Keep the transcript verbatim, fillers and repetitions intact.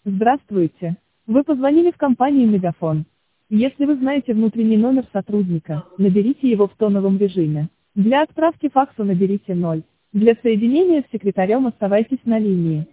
Здравствуйте. Вы позвонили в компанию Мегафон. Если вы знаете внутренний номер сотрудника, наберите его в тоновом режиме. Для отправки факса наберите ноль. Для соединения с секретарем оставайтесь на линии.